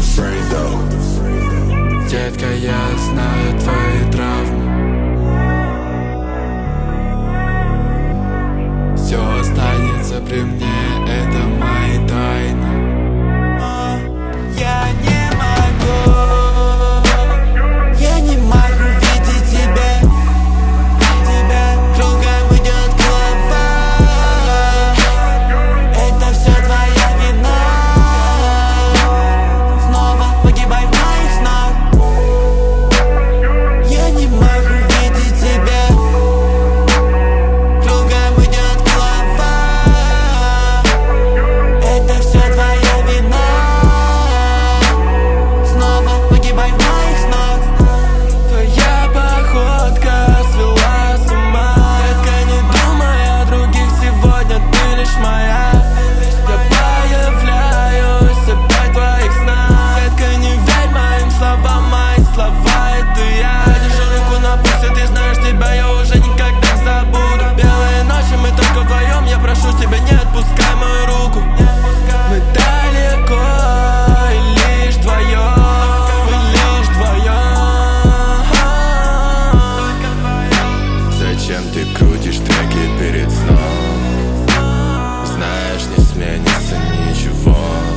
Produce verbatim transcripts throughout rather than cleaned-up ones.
afraid though. Детка, я знаю твои травмы. Все останется при мне, это мои тайны. Я не могу, я не могу видеть тебя. Тебя кругом идет голова. Это все твоя вина. Снова погибай в моих снах. Я не могу видеть тебя. Кругом идет голова. Это все твоя вина. Снова погибай в моих снах. Твоя походка свела с ума. Детка, не думай о других, сегодня ты лишь моя. Я появляюсь опять в твоих снах. Детка, не верь моим словам, мои слова — это я. Держу руку на пульсе, ты знаешь, тебя я уже никогда не забуду. Белые ночи, мы только вдвоем, я прошу тебя, не отпускай мою руку. Мы далеко и лишь вдвоем, мы лишь вдвоем. Зачем ты крутишь треки перед сном? Знаешь, не сменится ничего.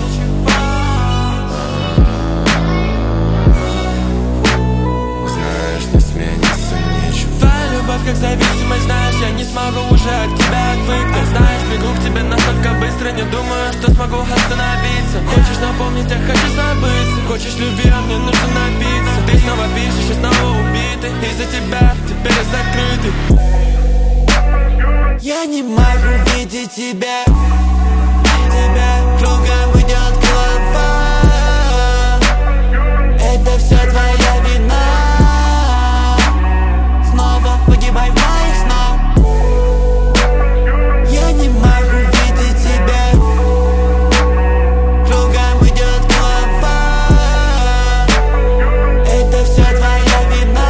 Знаешь, не сменится ничего. Твоя любовь как зависимость, знаешь, я не смогу уже от тебя отвыкнуть. Знаешь, бегу к тебе настолько быстро, не думаю, что смогу остановиться. Хочешь напомнить, я хочу забыться. Хочешь любви, а мне нужно напиться. Ты снова пишешь и снова убитый. Из-за тебя теперь я закрытый. Я не могу видеть тебя. Тебя кругом идет голова. Это все твоя вина. Снова погибай в моих снах. Я не могу видеть тебя. Кругом идет голова. Это все твоя вина.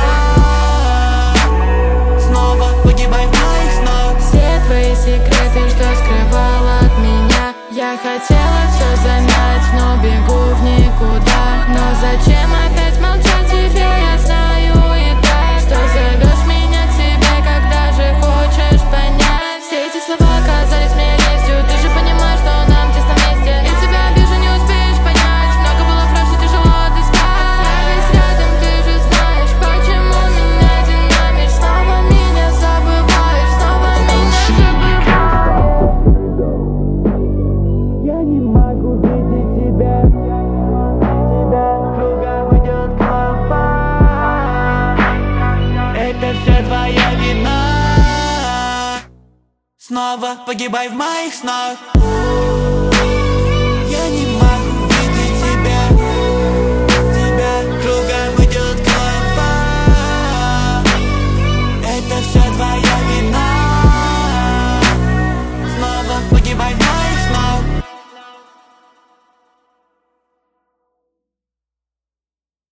Снова погибай в моих снах. Все твои секреты, что скрывал от меня. Я хотела все замять, но бегу в никуда. Но зачем опять молчать тебе, я знаю и так. Что зовешь меня к себе, когда же хочешь понять. Все эти слова казались мне лестью. Ты же понимаешь, что нам тесно вместе. И тебя обижу, не успеешь понять. Много было фраз, что тяжело отыскать. Я весь рядом, ты же знаешь, почему меня динамишь. Снова меня забываешь, снова меня забываешь. Я не могу видеть тебя. Тебя кругом идет голова. Это все твоя вина. Снова погибай в моих снах.